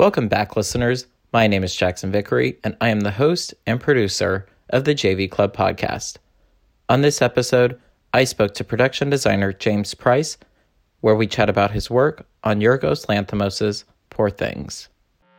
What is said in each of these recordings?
Welcome back, listeners. My name is Jackson Vickery, and I am the host and producer of the JV Club podcast. On this episode, I spoke to production designer James Price, where we chat about his work on Yorgos Lanthimos' Poor Things.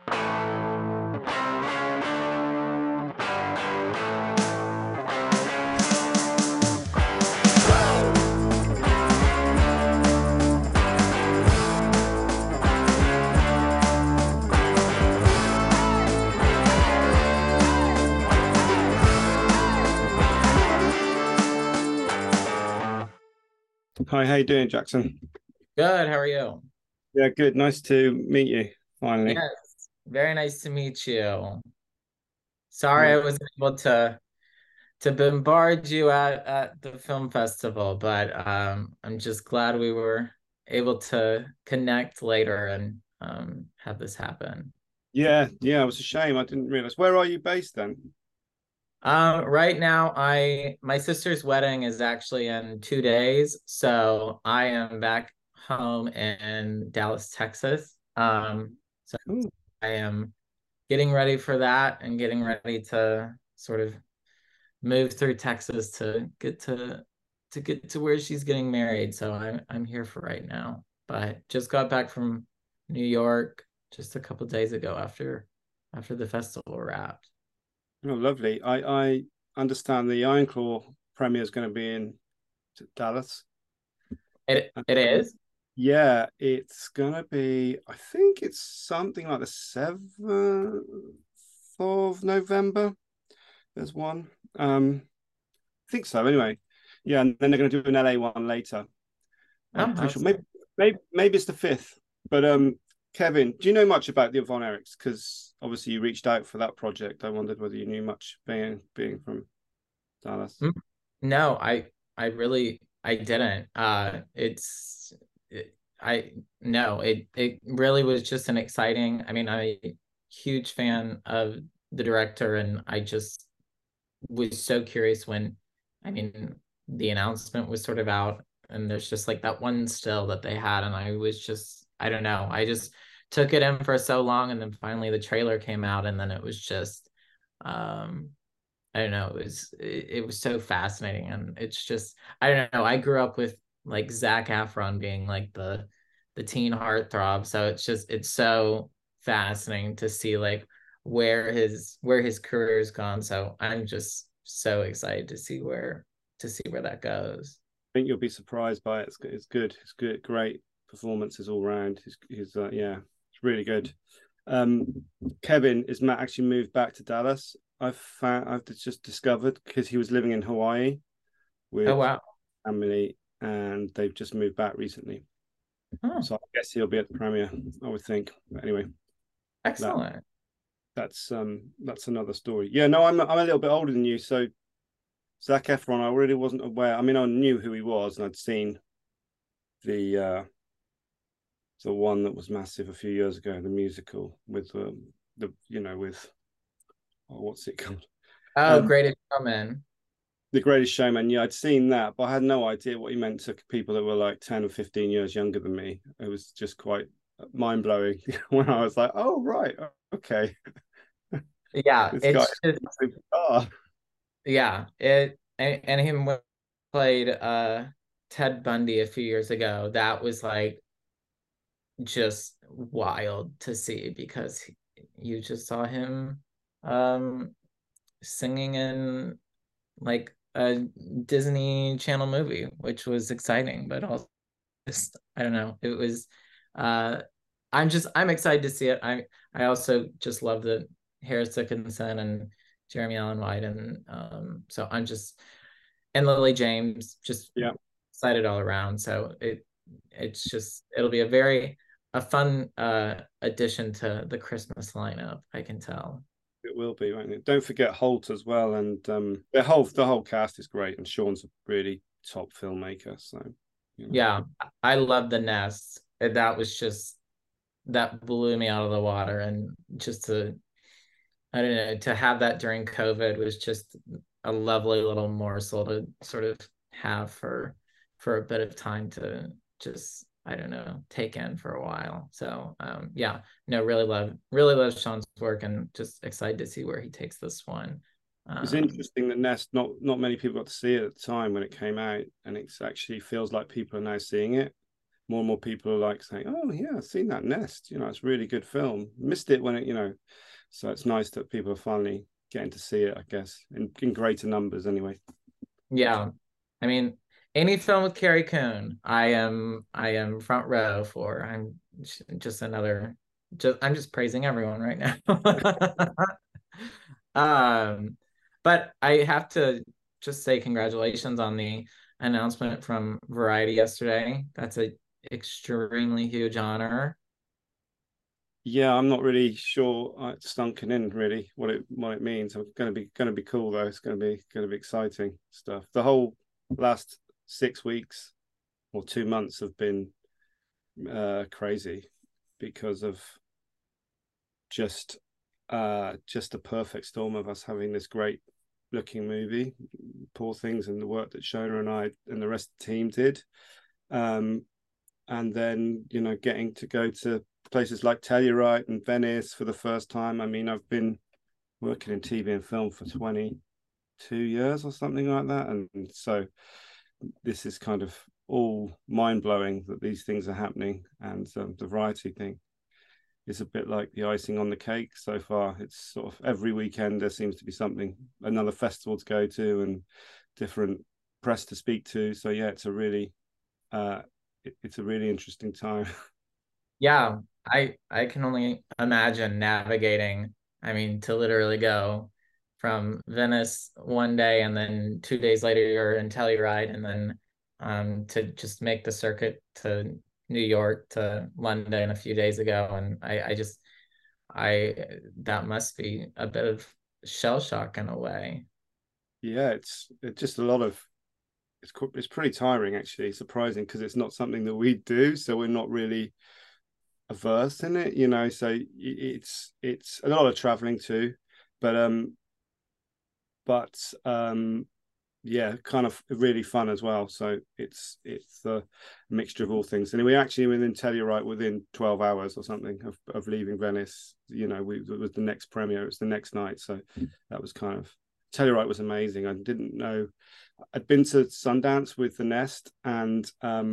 Hi, how you doing, Jackson? Good, how are you? Yeah, good. Nice to meet you, finally. Yes, very nice to meet you. Sorry I Yeah. wasn't able to bombard you at the film festival, but I'm just glad we were able to connect later and have this happen. Yeah, it was a shame. I didn't realize. Where are you based then? Right now, my sister's wedding is actually in 2 days, so I am back home in Dallas, Texas. So Cool. I am getting ready for that and getting ready to sort of move through Texas to get to where she's getting married. So I'm here for right now. But just got back from New York just a couple days ago after the festival wrapped. Oh, lovely. I understand the Iron Claw premiere is going to be in Dallas. It is. Yeah, it's going to be, I think it's something like the 7th of November. There's one. I think so, anyway. Yeah, and then they're going to do an LA one later. I'm Oh, pretty sure. that's Maybe it's the 5th. But Kevin, do you know much about the Von Erichs? Because obviously you reached out for that project. I wondered whether you knew much being from Dallas. Mm, No, I really I didn't. I no, it really was just an exciting. I mean, I'm a huge fan of the director, and I just was so curious when, I mean, the announcement was sort of out, and there's just like that one still that they had, and I was just, I don't know, I just took it in for so long, and then finally the trailer came out, and then it was just, um, I don't know, it was so fascinating, and it's just, I don't know, I grew up with like Zac Efron being like the teen heartthrob, so it's so fascinating to see like where his career's gone. So I'm just so excited to see where that goes. I think you'll be surprised by it. It's good. It's good. Great performances all round. Yeah, it's really good. Um, Kevin is Matt actually moved back to Dallas. I've just discovered because he was living in Hawaii Oh with wow. family, and they've just moved back recently. Oh, So I guess he'll be at the premiere, I would think. But anyway, that excellent. that's another story. Yeah, no, I'm a little bit older than you, so Zac Efron, I really wasn't aware. I mean, I knew who he was, and I'd seen the uh the one that was massive a few years ago, the musical with the with what's it called? Oh, Um, Greatest Showman. The Greatest Showman. Yeah, I'd seen that, but I had no idea what he meant to people that were like 10 or 15 years younger than me. It was just quite mind blowing when I was like, oh, right. Okay. Yeah, This guy it's just, is a star. yeah, it and him played Ted Bundy a few years ago. That was like just wild to see because you just saw him um singing in like a Disney Channel movie, which was exciting, but also just, I don't know. It was uh I'm excited to see it. I also just love the Harris Dickinson and Jeremy Allen White, and so I'm just, and Lily James, just Yeah, excited all around. So it's just, it'll be a very a fun addition to the Christmas lineup, I can tell. it will be, won't it? Don't forget Holt as well. And the whole cast is great. And Sean's a really top filmmaker. So, you know, Yeah, I love The Nest. That was just, that blew me out of the water, and just to, I don't know, to have that during COVID was just a lovely little morsel to sort of have for a bit of time to just I don't know, take in for a while. So yeah, no, really love Sean's work, and just excited to see where he takes this one. It's interesting that Nest, not many people got to see it at the time when it came out, and it actually feels like people are now seeing it. More and more people are like saying, "Oh yeah, I've seen that Nest. You know, it's a really good film. Missed it when it, you know." So it's nice that people are finally getting to see it, I guess, in greater numbers anyway. Yeah, I mean, any film with Carrie Coon, I am front row for. I'm just another. I'm just praising everyone right now. um, but I have to just say congratulations on the announcement from Variety yesterday. That's a extremely huge honor. Yeah, I'm not really sure it's sunken in really what it means. It's gonna be cool though. It's gonna be exciting stuff. The whole last 6 weeks or 2 months have been crazy because of just just a perfect storm of us having this great looking movie, Poor Things, and the work that Shona and I and the rest of the team did. And then, you know, getting to go to places like Telluride and Venice for the first time. I mean, I've been working in TV and film for 22 years or something like that. And so this is kind of all mind blowing that these things are happening. And the Variety thing is a bit like the icing on the cake so far. It's sort of every weekend there seems to be something, another festival to go to and different press to speak to. So yeah, it's a really interesting time. Yeah, I can only imagine navigating. I mean, to literally go from Venice one day and then 2 days later you're in Telluride, and then to just make the circuit to New York to London a few days ago, and I just I that must be a bit of shell shock in a way. Yeah, it's just a lot of it's pretty tiring actually, surprising because it's not something that we do, so we're not really averse in it, you know. So it's a lot of traveling too, but but yeah, kind of really fun as well. So it's a mixture of all things. And we actually within Telluride within 12 hours or something of leaving Venice. You know, it was the next premiere. It was the next night. So that was kind of Telluride was amazing. I didn't know I'd been to Sundance with the Nest, and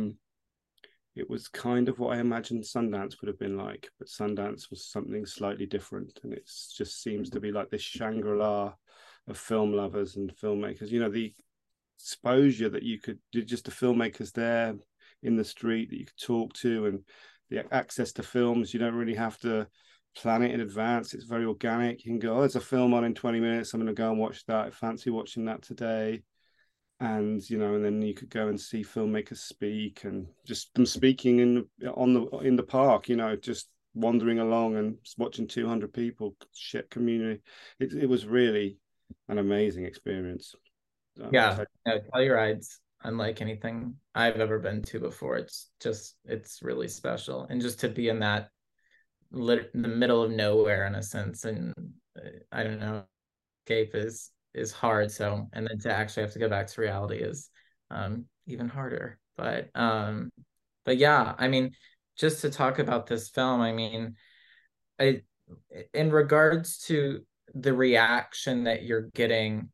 it was kind of what I imagined Sundance would have been like, but Sundance was something slightly different, and it just seems to be like this Shangri-La of film lovers and filmmakers. You know, the exposure that you could do, just the filmmakers there in the street that you could talk to, and the access to films. You don't really have to plan it in advance. It's very organic. You can go, oh, there's a film on in 20 minutes. I'm going to go and watch that. I fancy watching that today. And you know, and then you could go and see filmmakers speak, and just them speaking in the park, you know, just wandering along and watching 200 people shit community. It was really an amazing experience. Yeah, no, Telluride's unlike anything I've ever been to before. It's really special, and just to be in that in the middle of nowhere in a sense, and I don't know, escape is hard. So, and then to actually have to go back to reality is even harder. But yeah, I mean, just to talk about this film, I mean, I in regards to the reaction that you're getting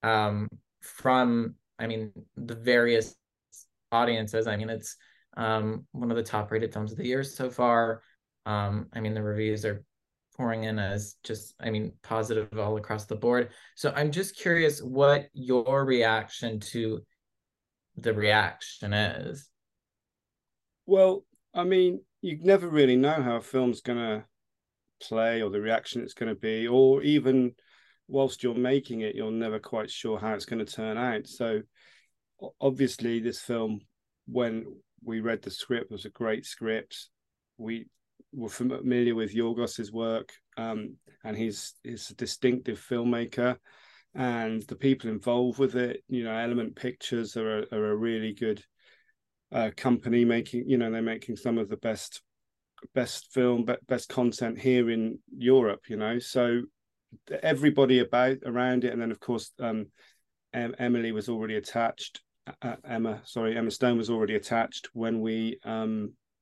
from, I mean, the various audiences. I mean, it's one of the top rated films of the year so far. I mean, the reviews are pouring in as just, I mean, positive all across the board. So I'm just curious what your reaction to the reaction is. Well, I mean, you never really know how a film's gonna play or the reaction it's going to be, or even whilst you're making it, you're never quite sure how it's going to turn out. So obviously this film, when we read the script, was a great script. We were familiar with Yorgos's work, and he's a distinctive filmmaker, and the people involved with it, you know, Element Pictures are a really good company, making, you know, they're making some of the best film, best content here in Europe, you know. So everybody around it, and then of course Emily was already attached. Emma Stone was already attached when we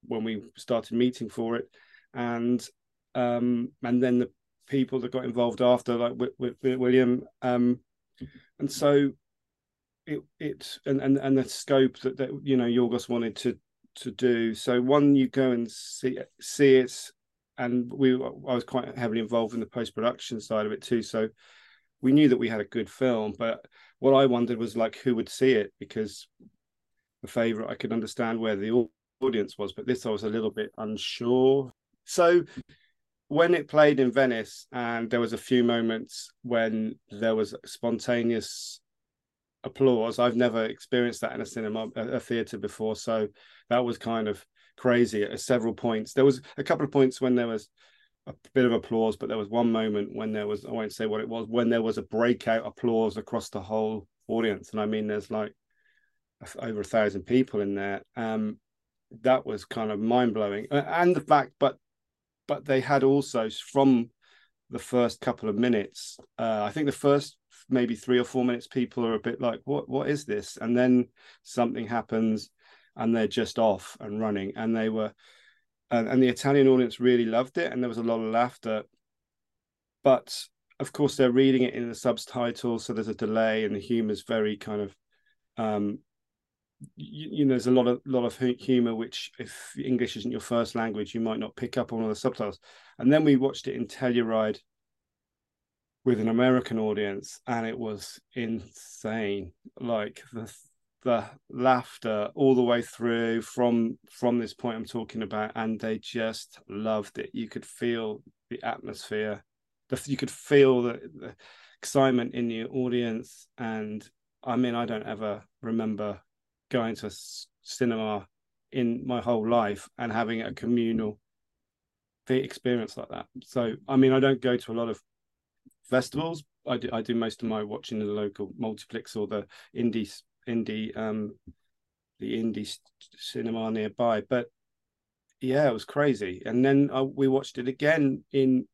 when we started meeting for it, and then the people that got involved after, like with William, and so and the scope that you know Yorgos wanted to do. So one, you go and see it, and I was quite heavily involved in the post-production side of it too. So we knew that we had a good film, but what I wondered was like who would see it, because The Favourite I could understand where the audience was, but this I was a little bit unsure. So when it played in Venice, and there was a few moments when there was spontaneous applause. I've never experienced that in a cinema, a theatre before, so that was kind of crazy at several points. There was a couple of points when there was a bit of applause, but there was one moment when there was, I won't say what it was, when there was a breakout applause across the whole audience, and I mean there's like over 1,000 people in there. That was kind of mind-blowing, and the fact, but they had also, from the first couple of minutes, I think the first maybe 3 or 4 minutes, people are a bit like, what is this? And then something happens and they're just off and running. And they were, and the Italian audience really loved it, and there was a lot of laughter. But of course, they're reading it in the subtitles, so there's a delay, and the humor is very kind of, you know, there's a lot of humor which, if English isn't your first language, you might not pick up on all the subtitles. And then we watched it in Telluride with an American audience, and it was insane. Like the laughter all the way through from this point I'm talking about, and they just loved it. You could feel the atmosphere, you could feel the excitement in the audience. And I mean, I don't ever remember going to a cinema in my whole life and having a communal experience like that. So I mean, I don't go to a lot of festivals. I do most of my watching in the local multiplex or the indie cinema nearby. But yeah, it was crazy. And then we watched it again in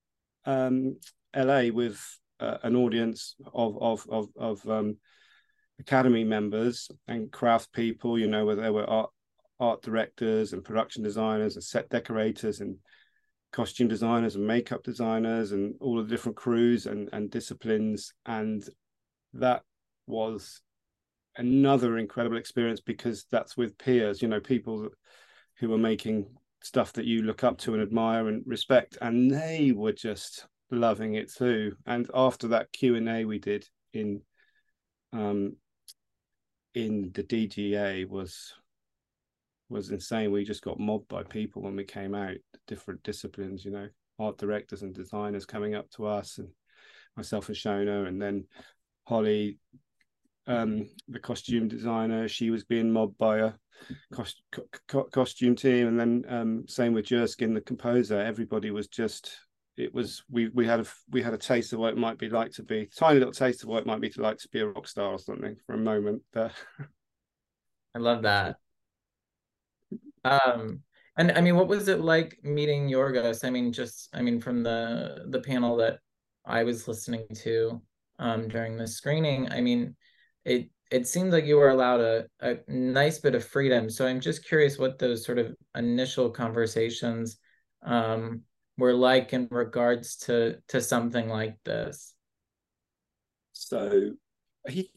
LA with an audience of Academy members and craft people, you know, where there were art directors and production designers and set decorators and costume designers and makeup designers and all the different crews and disciplines. And that was another incredible experience, because that's with peers, you know, people who are making stuff that you look up to and admire and respect, and they were just loving it too. And after that Q&A we did in the DGA was insane. We just got mobbed by people when we came out, different disciplines, you know, art directors and designers coming up to us, and myself and Shona, and then Holly, the costume designer, she was being mobbed by a costume team. And then same with Jerskin, the composer. Everybody was just, it was, we had a taste of what it might be like to be, tiny little taste of what it might be like to be a rock star or something for a moment. I love that. And I mean, what was it like meeting Yorgos? I mean, from the panel that I was listening to during the screening, I mean, it seemed like you were allowed a nice bit of freedom. So I'm just curious what those sort of initial conversations were like in regards to something like this. So he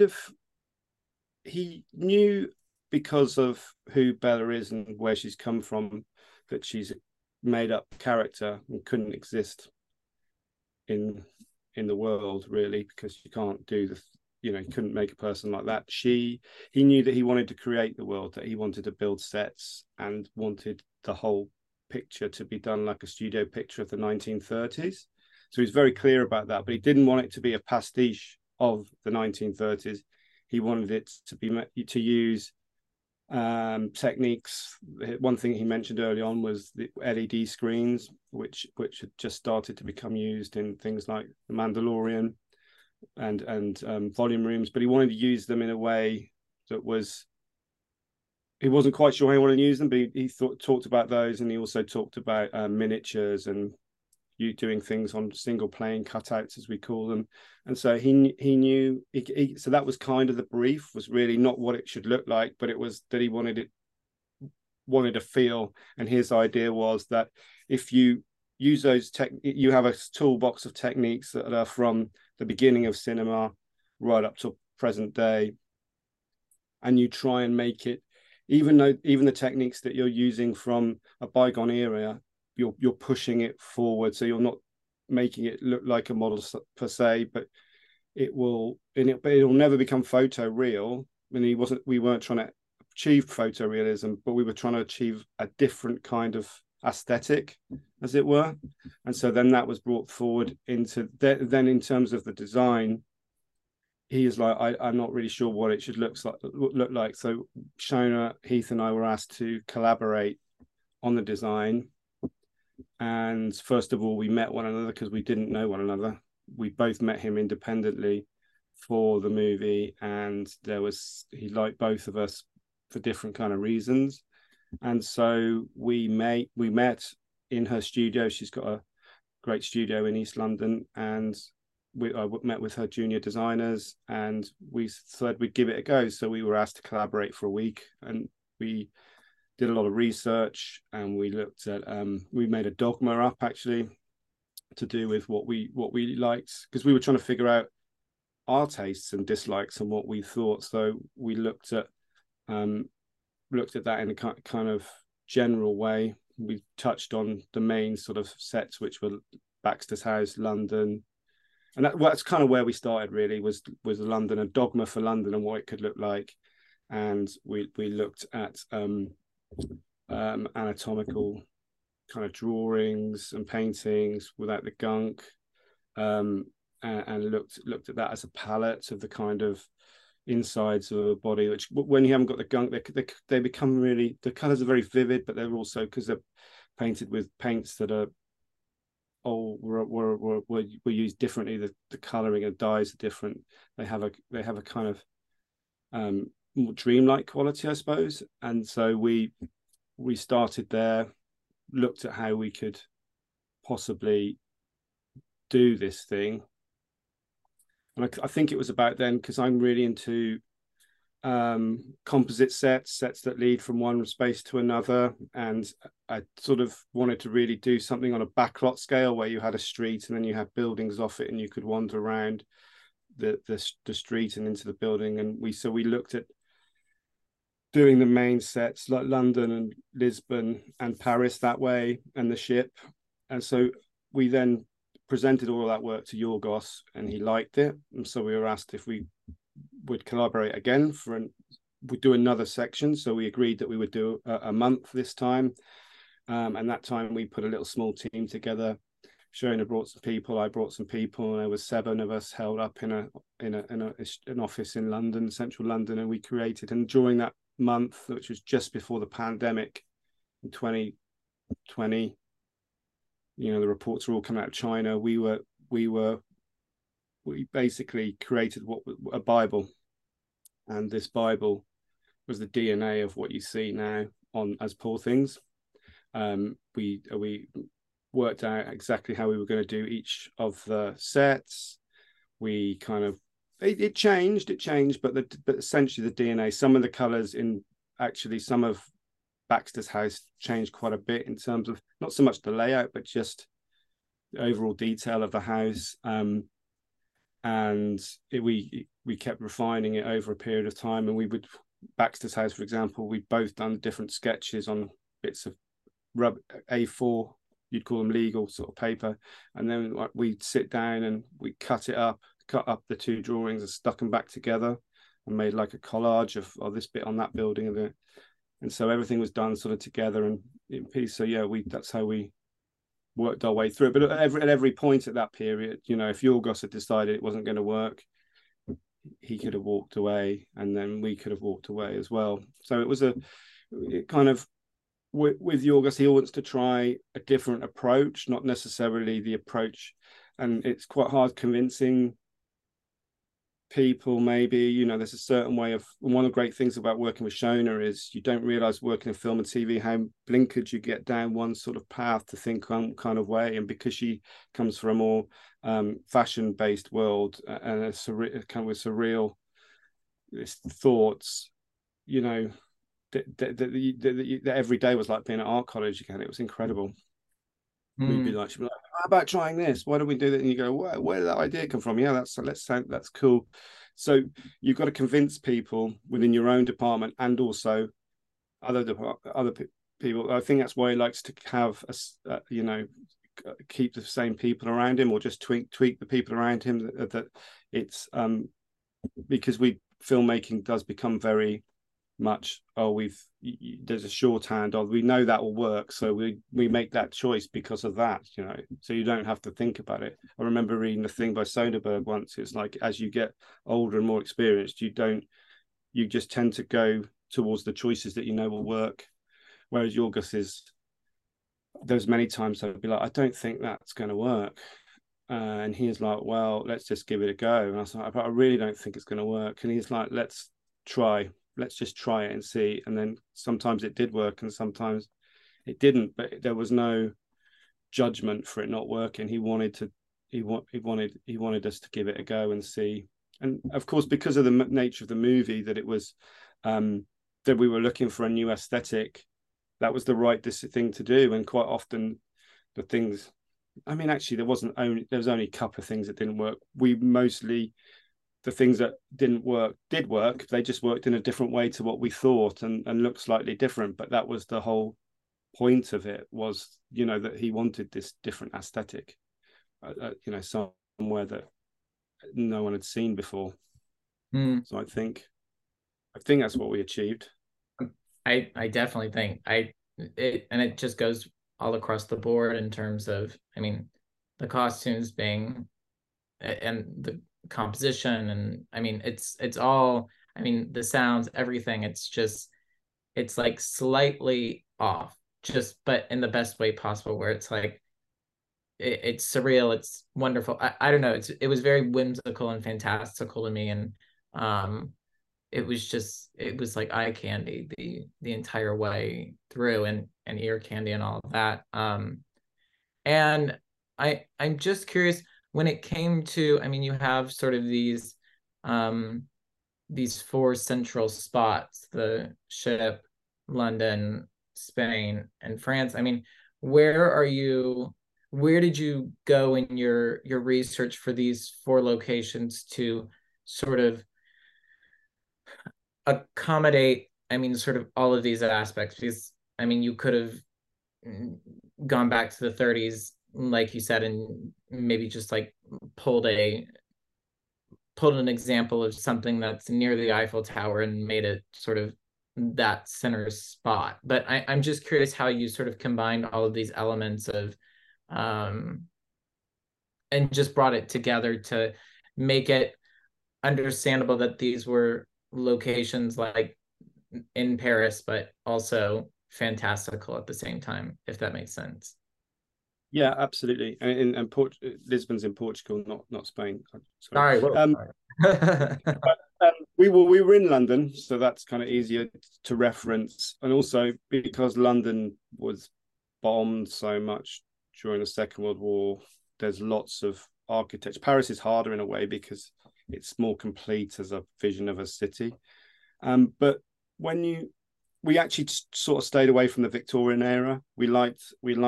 knew, because of who Bella is and where she's come from, that she's a made up character and couldn't exist in the world, really, because you can't do you couldn't make a person like that. He knew that he wanted to create the world, that he wanted to build sets and wanted the whole picture to be done like a studio picture of the 1930s. So he's very clear about that, but he didn't want it to be a pastiche of the 1930s. He wanted it to use techniques. One thing he mentioned early on was the LED screens, which had just started to become used in things like The Mandalorian and volume rooms, but he wanted to use them in a way that was, he wasn't quite sure how he wanted to use them, but he talked about those. And he also talked about miniatures and you doing things on single plane cutouts, as we call them. And so he knew, so that was kind of the brief, was really not what it should look like, but it was that he wanted it wanted a feel, and his idea was that if you use those you have a toolbox of techniques that are from the beginning of cinema right up to present day, and you try and make it, even the techniques that you're using from a bygone era, you're pushing it forward, so you're not making it look like a model per se, but it'll never become photo real. I mean, we weren't trying to achieve photorealism, but we were trying to achieve a different kind of aesthetic, as it were. And so then that was brought forward into then in terms of the design. He is like, I'm not really sure what it should look like. So Shona, Heath, and I were asked to collaborate on the design. And first of all, we met one another because we didn't know one another. We both met him independently for the movie, and he liked both of us for different kind of reasons. And so we met in her studio. She's got a great studio in East London, and I met with her junior designers, and we said we'd give it a go. So we were asked to collaborate for a week, and we did a lot of research, and we looked at we made a dogma up actually to do with what we liked, because we were trying to figure out our tastes and dislikes and what we thought. So we looked at that in a kind of general way. We touched on the main sort of sets, which were Baxter's House, London, and that's kind of where we started. Really was London, a dogma for London and what it could look like. And we looked at anatomical kind of drawings and paintings without the gunk, and looked at that as a palette of the kind of insides of a body, which when you haven't got the gunk, they become really, the colors are very vivid, but they're also, because they're painted with paints that are were used differently, the coloring and dyes are different. They have a kind of more dreamlike quality, I suppose. And so we started there, looked at how we could possibly do this thing. And I think it was about then, because I'm really into composite sets that lead from one space to another, and I sort of wanted to really do something on a backlot scale where you had a street and then you had buildings off it, and you could wander around the street and into the building. And we looked at doing the main sets like London and Lisbon and Paris that way, and the ship. And so we then presented all of that work to Yorgos, and he liked it. And so we were asked if we would collaborate again we'd do another section. So we agreed that we would do a month this time. And that time we put a little small team together. Shona brought some people, I brought some people, and there was 7 of us held up in an office in London, central London, and we created. And during that month, which was just before the pandemic in 2020, the reports were all coming out of China. We basically created a Bible, and this Bible was the DNA of what you see now on As Poor Things. We worked out exactly how we were going to do each of the sets. We kind of it changed, but essentially the DNA, some of the colors in actually some of Baxter's House changed quite a bit in terms of not so much the layout, but just the overall detail of the house. And we kept refining it over a period of time. And we would, Baxter's House, for example, we'd both done different sketches on bits of A4, you'd call them legal sort of paper, and then we'd sit down and we'd cut up the 2 drawings and stuck them back together and made like a collage of this bit on that building, and so everything was done sort of together and in piece. So yeah, that's how we worked our way through it. But at every point at that period, if Yorgos had decided it wasn't going to work, he could have walked away, and then we could have walked away as well. So it was it kind of, with Yorgos, he wants to try a different approach, not necessarily the approach, and it's quite hard convincing people. Maybe there's a certain way of, one of the great things about working with Shona is you don't realize working in film and TV how blinkered you get down one sort of path to think one kind of way. And because she comes from a more fashion based world and a surreal thoughts, that every day was like being at art college again. It was incredible. We'd be Mm. like, she'd be like, how about trying this? Why don't we do that? And you go, where did that idea come from? Yeah, that's cool. So you've got to convince people within your own department and also other people. I think that's why he likes to have keep the same people around him, or just tweak the people around him. That it's because filmmaking does become very much, there's a shorthand of, we know that will work, so we make that choice because of that, so you don't have to think about it. I remember reading a thing by Soderbergh once. It's like, as you get older and more experienced, you just tend to go towards the choices that you know will work, whereas Yorgos there's many times I'd be like, I don't think that's going to work, and he's like, well, let's just give it a go. And I was like, but I really don't think it's going to work. And he's like, let's just try it and see. And then sometimes it did work and sometimes it didn't, but there was no judgment for it not working. He wanted us to give it a go and see. And of course, because of the nature of the movie, that it was that we were looking for a new aesthetic, that was the right thing to do. And quite often the things, I mean, actually there was only a couple of things that didn't work. The things that didn't work did work. They just worked in a different way to what we thought, and looked slightly different. But that was the whole point of it, was, that he wanted this different aesthetic, somewhere that no one had seen before. Mm. So I think that's what we achieved. I definitely think it just goes all across the board in terms of, I mean, the costumes being, and the composition, and I mean, it's all, I mean, the sounds, everything, it's like slightly off, just, but in the best way possible, where it's like, it's surreal, it's wonderful. I don't know, it was very whimsical and fantastical to me. And it was like eye candy the entire way through, and ear candy and all of that. And I'm just curious, when it came to, I mean, you have sort of these four central spots: the ship, London, Spain, and France. I mean, where did you go in your research for these four locations to sort of accommodate, I mean, sort of all of these aspects? Because, I mean, you could have gone back to the 30s, like you said, and maybe just like pulled an example of something that's near the Eiffel Tower and made it sort of that center spot. But I'm just curious how you sort of combined all of these elements of, um, and just brought it together to make it understandable that these were locations like in Paris, but also fantastical at the same time, if that makes sense. Yeah, absolutely. And Lisbon's in Portugal, not Spain. Sorry. Sorry, whoa, sorry. We were in London, so that's kind of easier to reference. And also because London was bombed so much during the Second World War, there's lots of architecture. Paris is harder in a way because it's more complete as a vision of a city. But we actually sort of stayed away from the Victorian era. We liked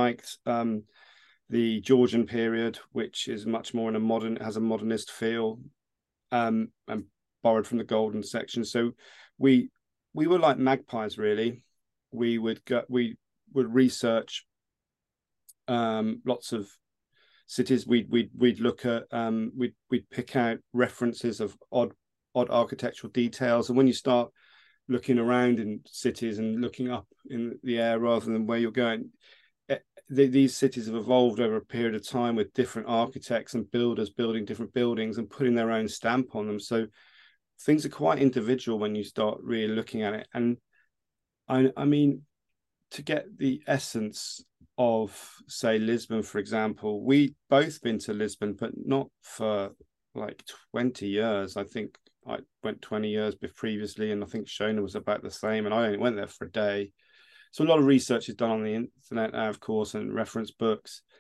the Georgian period, which is much more has a modernist feel, and borrowed from the golden section. So we were like magpies, really. We would research lots of cities. We'd look at we'd pick out references of odd architectural details. And when you start looking around in cities and looking up in the air rather than where you're going, these cities have evolved over a period of time with different architects and builders building different buildings and putting their own stamp on them. So things are quite individual when you start really looking at it. And I mean, to get the essence of, say, Lisbon, for example, we both been to Lisbon, but not for like 20 years. I think I went 20 years previously, and I think Shona was about the same, and I only went there for a day. So a lot of research is done on the internet now, of course, and reference books.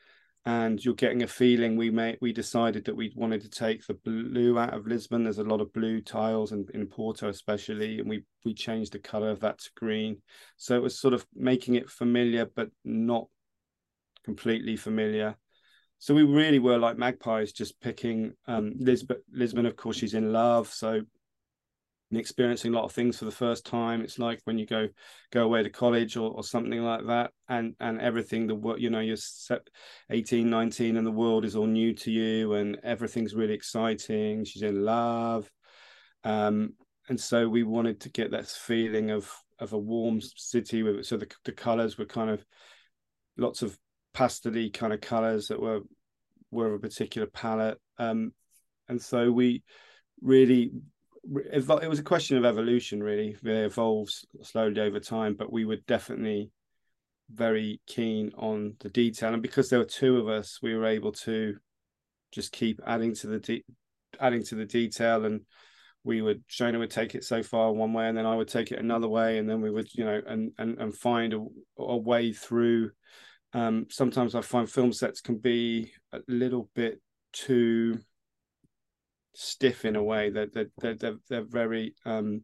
and you're getting a feeling. We decided that we wanted to take the blue out of Lisbon. There's a lot of blue tiles in Porto especially, and we changed the color of that to green. So it was sort of making it familiar but not completely familiar. So we really were like magpies, just picking Lisbon. Of course, she's in love, so and experiencing a lot of things for the first time. It's like when you go away to college or something like that, and everything, the work, you know, you're 18, 19 and the world is all new to you and everything's really exciting. She's in love. And so we wanted to get that feeling of a warm city. So the colors were kind of lots of pastel-y kind of colors that were of a particular palette. And so we really, it was a question of evolution, really. It evolves slowly over time, but we were definitely very keen on the detail. And because there were two of us, we were able to just keep adding to the detail. And Shona would take it so far one way, and then I would take it another way, and then we would, you know, and find a way through. Sometimes I find film sets can be a little bit too stiff in a way that they're very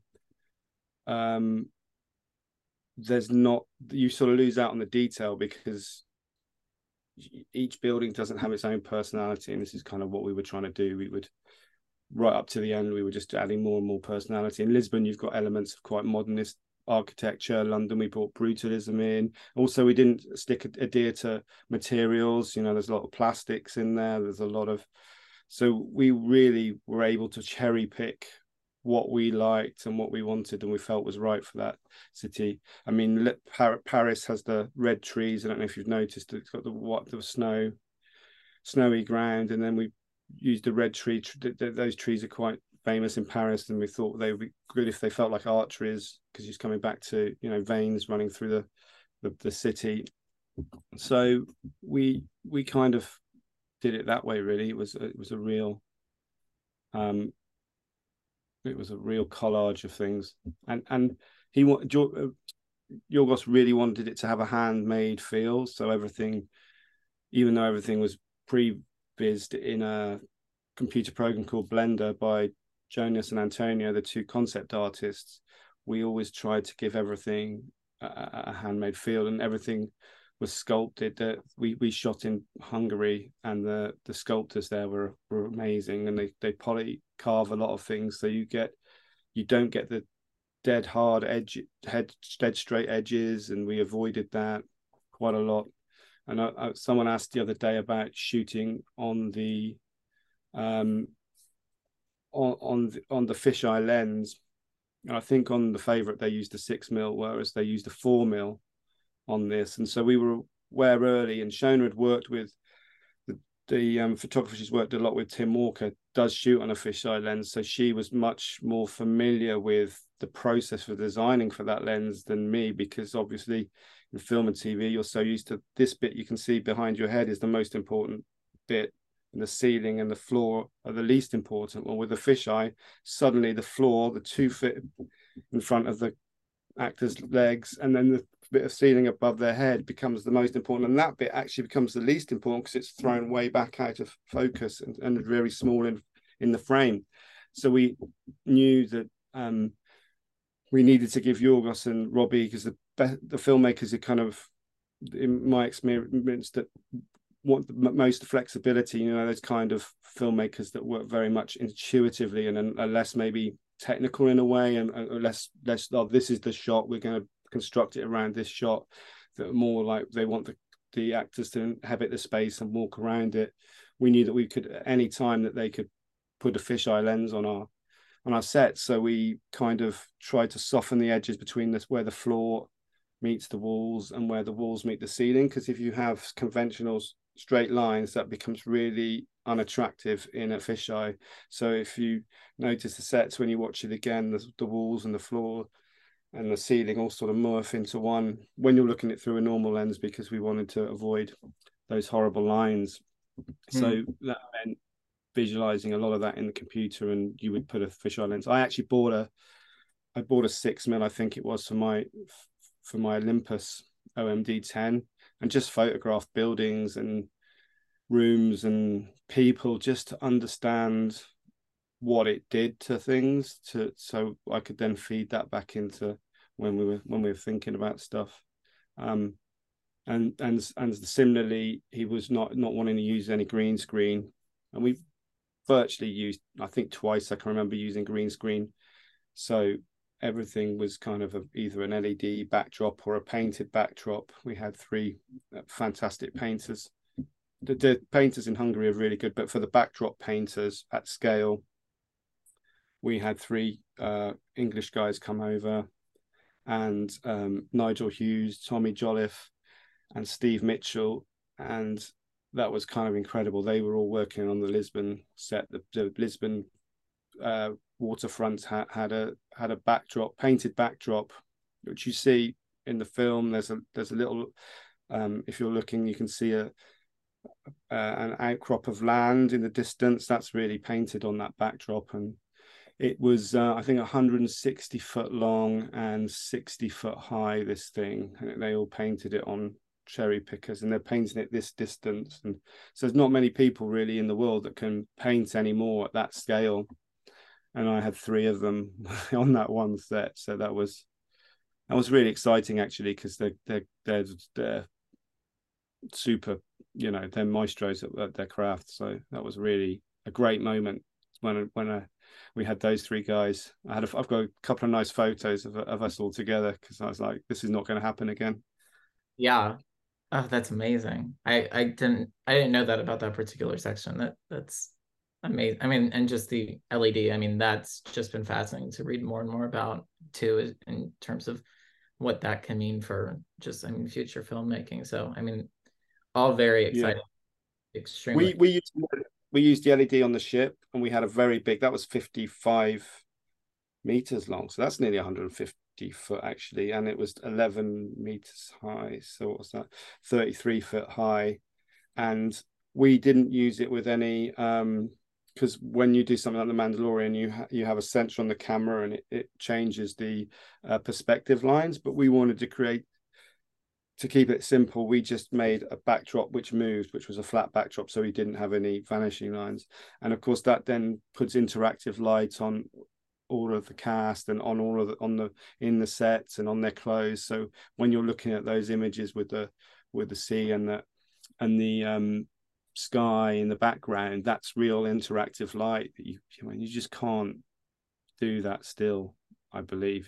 there's not, you sort of lose out on the detail because each building doesn't have its own personality, and this is kind of what we were trying to do. We would, right up to the end, we were just adding more and more personality. In Lisbon, you've got elements of quite modernist architecture. London, we brought brutalism in. Also, we didn't adhere to materials. You know, there's a lot of plastics in there. There's a lot of, so we really were able to cherry pick what we liked and what we wanted and we felt was right for that city. I mean, Paris has the red trees. I don't know if you've noticed, it's got the snowy ground, and then we used the red tree. Those trees are quite famous in Paris, and we thought they would be good if they felt like art trees, because you're coming back to, you know, veins running through the city. So we kind of did it that way, really. It was a real collage of things, and Yorgos really wanted it to have a handmade feel. So everything, even though everything was pre-vised in a computer program called Blender by Jonas and Antonio, the two concept artists, we always tried to give everything a handmade feel, and everything was sculpted. That we shot in Hungary, and the sculptors there were amazing, and they poly carve a lot of things, so you don't get the dead hard dead straight edges, and we avoided that quite a lot. And someone asked the other day about shooting on the on the fisheye lens, and I think on the favorite they used a 6mm, whereas they used a 4mm on this. And so we were aware early, and Shona had worked with the photographer she's worked a lot with, Tim Walker, does shoot on a fisheye lens, so she was much more familiar with the process for designing for that lens than me, because obviously in film and TV you're so used to this bit you can see behind your head is the most important bit, and the ceiling and the floor are the least important. Well, with the fisheye, suddenly the floor, the 2 feet in front of the actor's legs, and then the bit of ceiling above their head becomes the most important, and that bit actually becomes the least important because it's thrown way back out of focus and very small in the frame. So we knew that we needed to give Yorgos and Robbie, because the filmmakers are kind of, in my experience, that want the most flexibility. You know, those kind of filmmakers that work very much intuitively and are less maybe technical in a way, and less oh, this is the shot, we're going to construct it around this shot. That more like they want the actors to inhabit the space and walk around it. We knew that we could, at any time, that they could put a fisheye lens on our set. So we kind of tried to soften the edges between this, where the floor meets the walls and where the walls meet the ceiling, because if you have conventional straight lines, that becomes really unattractive in a fisheye. So if you notice the sets when you watch it again, the walls and the floor and the ceiling all sort of morph into one when you're looking at it through a normal lens, because we wanted to avoid those horrible lines. So that meant visualizing a lot of that in the computer, and you would put a fisheye lens. I actually bought a 6mm, I think it was, for my Olympus OMD 10, and just photographed buildings and rooms and people, just to understand what it did to things, so I could then feed that back into when we were thinking about stuff. And similarly, he was not wanting to use any green screen, and we virtually used, I think twice I can remember using green screen. So everything was kind of either an LED backdrop or a painted backdrop. We had three fantastic painters. The painters in Hungary are really good, but for the backdrop painters at scale, we had three English guys come over, and Nigel Hughes, Tommy Jolliffe, and Steve Mitchell, and that was kind of incredible. They were all working on the Lisbon set. The Lisbon waterfront had a backdrop, painted backdrop, which you see in the film. There's a little, if you're looking, you can see an outcrop of land in the distance. That's really painted on that backdrop, and it was I think 160 foot long and 60 foot high, this thing, and they all painted it on cherry pickers, and they're painting it this distance. And so there's not many people really in the world that can paint anymore at that scale, and I had three of them on that one set. So that was really exciting, actually, because they're super, they're maestros at their craft. So that was really a great moment when we had those three guys. I've got a couple of nice photos of us all together, because I was like, this is not going to happen again. Yeah. Oh, that's amazing. I didn't know that about that particular section. That's amazing. I mean, and just the LED, I mean, that's just been fascinating to read more and more about too, in terms of what that can mean for just, I mean, future filmmaking. So, I mean, all very exciting. Yeah. Extremely. We used the LED on the ship, and we had a very big, that was 55 meters long. So that's nearly 150 foot, actually. And it was 11 meters high. So what was that? 33 foot high. And we didn't use it with any, because when you do something like The Mandalorian, you have a sensor on the camera, and it changes the perspective lines. But we wanted to keep it simple, we just made a backdrop which moved, which was a flat backdrop, so we didn't have any vanishing lines. And of course, that then puts interactive light on all of the cast and on all of in the sets and on their clothes. So when you're looking at those images with the sea and the sky in the background, that's real interactive light that you just can't do that still, I believe,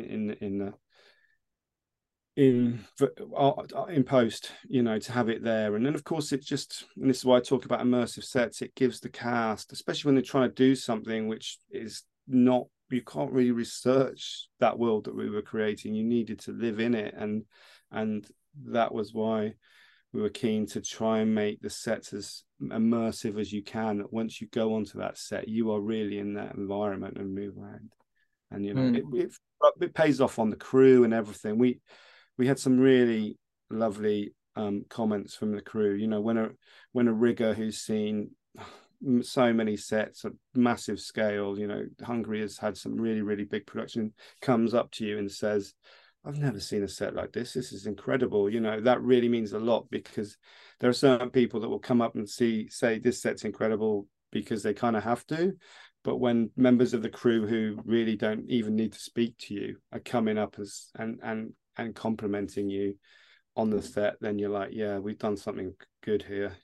in post, to have it there. And then of course, and this is why I talk about immersive sets, it gives the cast, especially when they're trying to do something which is not, you can't really research that world that we were creating, you needed to live in it. And that was why we were keen to try and make the sets as immersive as you can, that once you go onto that set, you are really in that environment and move around. And it pays off on the crew and everything. We had some really lovely comments from the crew. When a rigger who's seen so many sets at massive scale, Hungary has had some really, really big production, comes up to you and says, I've never seen a set like this. This is incredible. That really means a lot, because there are certain people that will come up and say this set's incredible because they kind of have to. But when members of the crew who really don't even need to speak to you are coming up and complimenting you on the set, then you're like, yeah, we've done something good here.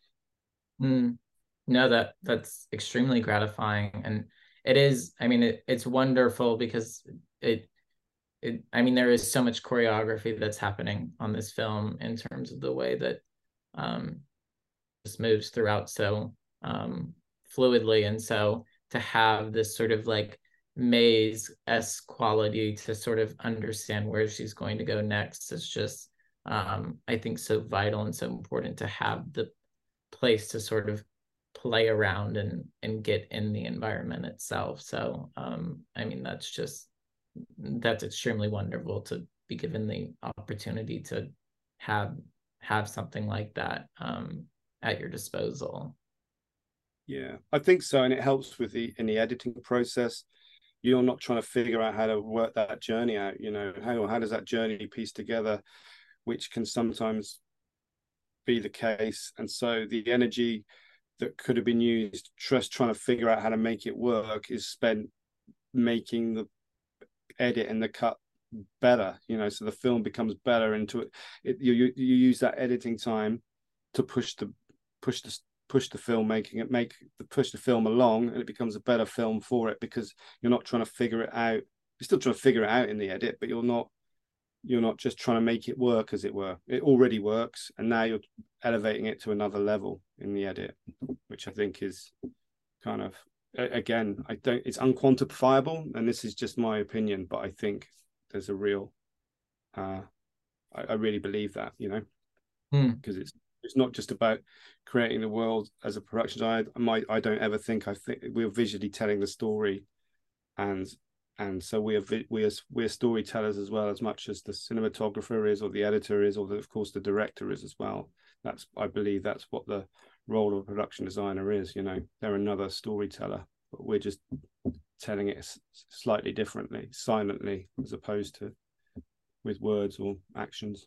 No, that's extremely gratifying. And it is, I mean, it's wonderful, because I mean, there is so much choreography that's happening on this film, in terms of the way that just moves throughout so fluidly. And so to have this sort of like maze-esque quality to sort of understand where she's going to go next is just, I think, so vital and so important, to have the place to sort of play around and get in the environment itself. So I mean, that's extremely wonderful to be given the opportunity to have something like that at your disposal. Yeah, I think so. And it helps with in the editing process. You're not trying to figure out how to work that journey out, how does that journey piece together, which can sometimes be the case. And so the energy that could have been used just trying to figure out how to make it work is spent making the edit and the cut better, so the film becomes better into it. You use that editing time to push the film, push the film along, and it becomes a better film for it, because you're not trying to figure it out. You're still trying to figure it out in the edit, but you're not just trying to make it work, as it were. It already works, and now you're elevating it to another level in the edit, which I think is kind of, again, it's unquantifiable, and this is just my opinion, but I think there's a real I really believe that, because it's not just about creating the world as a production side. I think we're visually telling the story, and so we're storytellers as well, as much as the cinematographer is, or the editor is, or of course the director is as well. I believe that's what the role of a production designer is. They're another storyteller, but we're just telling it slightly differently, silently, as opposed to with words or actions.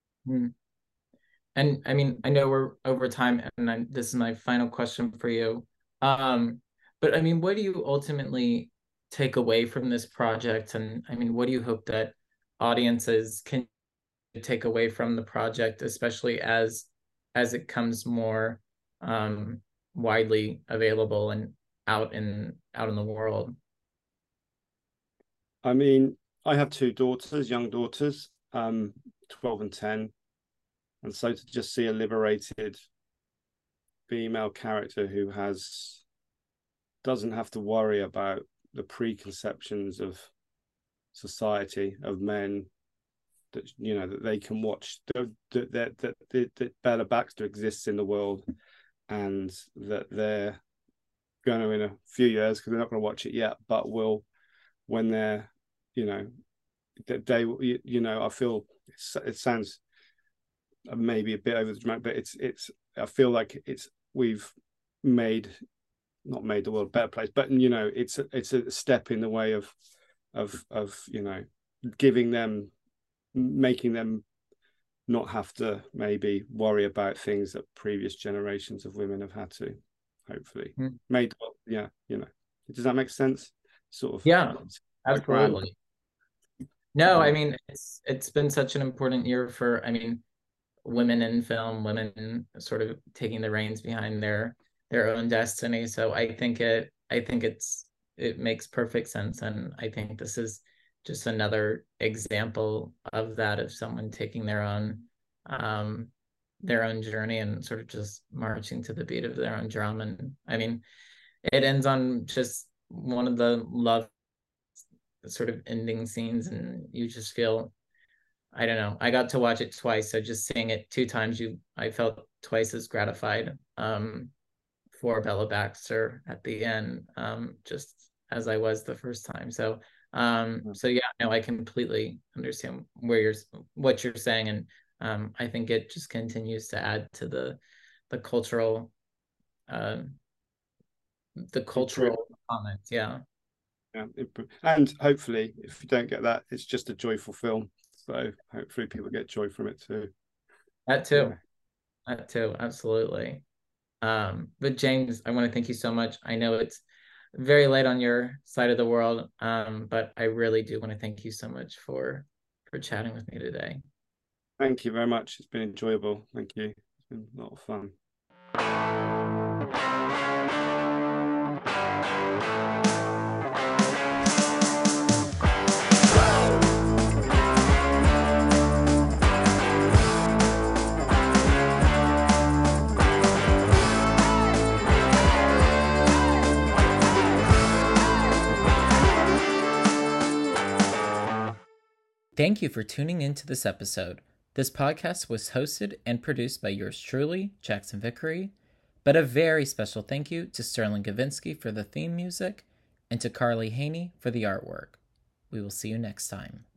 And I mean, I know we're over time, and this is my final question for you. But I mean, what do you ultimately take away from this project? And I mean, what do you hope that audiences can take away from the project, especially as it comes more widely available and out in the world? I mean, I have two daughters, young daughters, 12 and 10. And so to just see a liberated female character who doesn't have to worry about the preconceptions of society, of men, that that they can watch, that Bella Baxter exists in the world, and that they're going to, in a few years, because they're not going to watch it yet, but will, when they're, that they, I feel it sounds maybe a bit over the dramatic, but it's I feel like we've not made the world a better place, but it's a step in the way of giving them, making them not have to maybe worry about things that previous generations of women have had to, hopefully. Does that make sense? Sort of. Yeah, absolutely. No, I mean, it's been such an important year for, I mean, women in film, women sort of taking the reins behind their own destiny. So I think it makes perfect sense, and I think this is just another example of that, of someone taking their own journey and sort of just marching to the beat of their own drum. And I mean, it ends on just one of the love sort of ending scenes, and you just feel, I don't know, I got to watch it twice, so just seeing it two times, I felt twice as gratified for Bella Baxter at the end, just as I was the first time. So yeah, no, I completely understand what you're saying, and I think it just continues to add to the cultural comments. Yeah. And hopefully, if you don't get that, it's just a joyful film. So hopefully people get joy from it too. That too. Absolutely. But James, I want to thank you so much. I know it's very late on your side of the world, but I really do want to thank you so much for chatting with me today. Thank you very much. It's been enjoyable. Thank you. It's been a lot of fun. Thank you for tuning into this episode. This podcast was hosted and produced by yours truly, Jackson Vickery, but a very special thank you to Sterling Gavinsky for the theme music and to Carly Haney for the artwork. We will see you next time.